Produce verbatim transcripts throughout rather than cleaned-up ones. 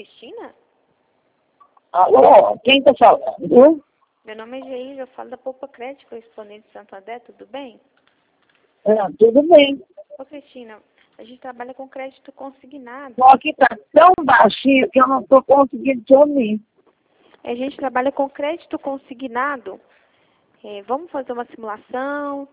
Cristina? Alô, quem tá falando? Meu nome é Geisa, eu falo da Poupa Crédito, correspondente de Santander, tudo bem? Ah, tudo bem. Ô, Cristina, a gente trabalha com crédito consignado. Só que tá tão baixinho que eu não tô conseguindo te ouvir. A gente trabalha com crédito consignado. É, vamos fazer uma simulação.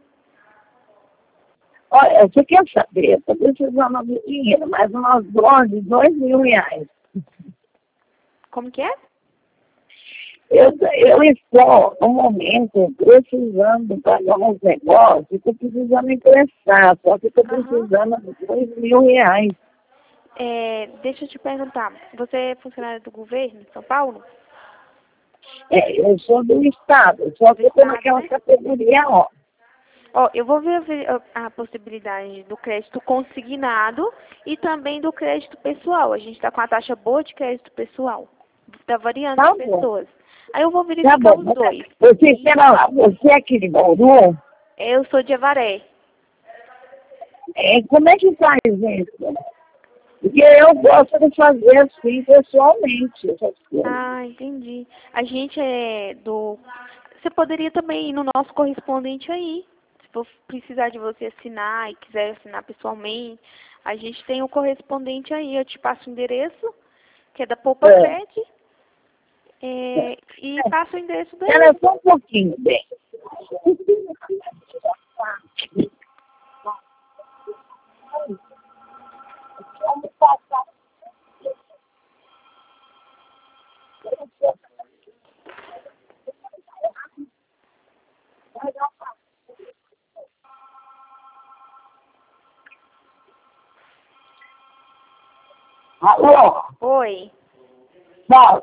Olha, você quer saber? Eu tô precisando de dinheiro, mas nós doze, dois mil reais. Como que é? Eu, eu estou, no momento, precisando pagar uns negócios, estou precisando emprestar, só que estou precisando de dois mil reais. É, deixa eu te perguntar, você é funcionário do governo de São Paulo? É, eu sou do Estado, só que eu estou naquela né? categoria, ó. Ó, eu vou ver a, a possibilidade do crédito consignado e também do crédito pessoal. A gente está com a taxa boa de crédito pessoal. Está variando Tá as bom. pessoas. Aí eu vou Tá verificar bom. os dois. Você, espera lá, você é aqui de Bauru? Eu sou de Avaré. É, como é que faz isso? Porque eu gosto de fazer assim pessoalmente, essas coisas. Ah, entendi. A gente é do... Você poderia também ir no nosso correspondente aí. Se for precisar de você assinar e quiser assinar pessoalmente, a gente tem o correspondente aí. Eu te passo o endereço, que é da Poupa É. Cred, é, e passo o endereço daí. Espera só um pouquinho, bem. Alô? Oi. Fala,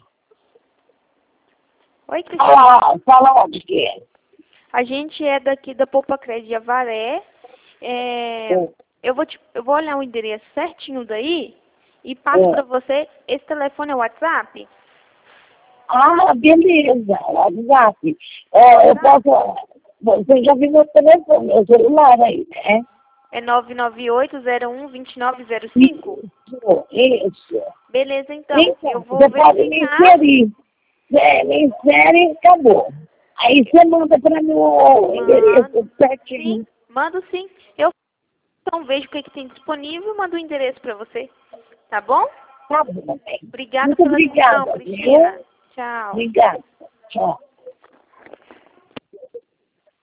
Oi, Cristina. fala, fala onde que é? A gente é daqui da Poupa Cred de Avaré. É, É. eu, vou te, eu vou olhar o endereço certinho daí e passo É. para você. Esse telefone é o WhatsApp? Ah, beleza, WhatsApp. É, eu posso. Você já viu meu telefone, meu celular aí, né? É nove nove oito zero um dois nove zero cinco? Isso, isso. Beleza, então. Então, Eu vou você pode me verificar. inserir. É, me insere e acabou. Aí você manda para mim o endereço Mando. certinho. Sim, mando sim. Eu então vejo o que, que tem disponível e mando o endereço para você. Tá bom? Tá bom, bem. Obrigada Muito pela atenção, obrigada, Cristina. viu? Tchau. Obrigada. Tchau.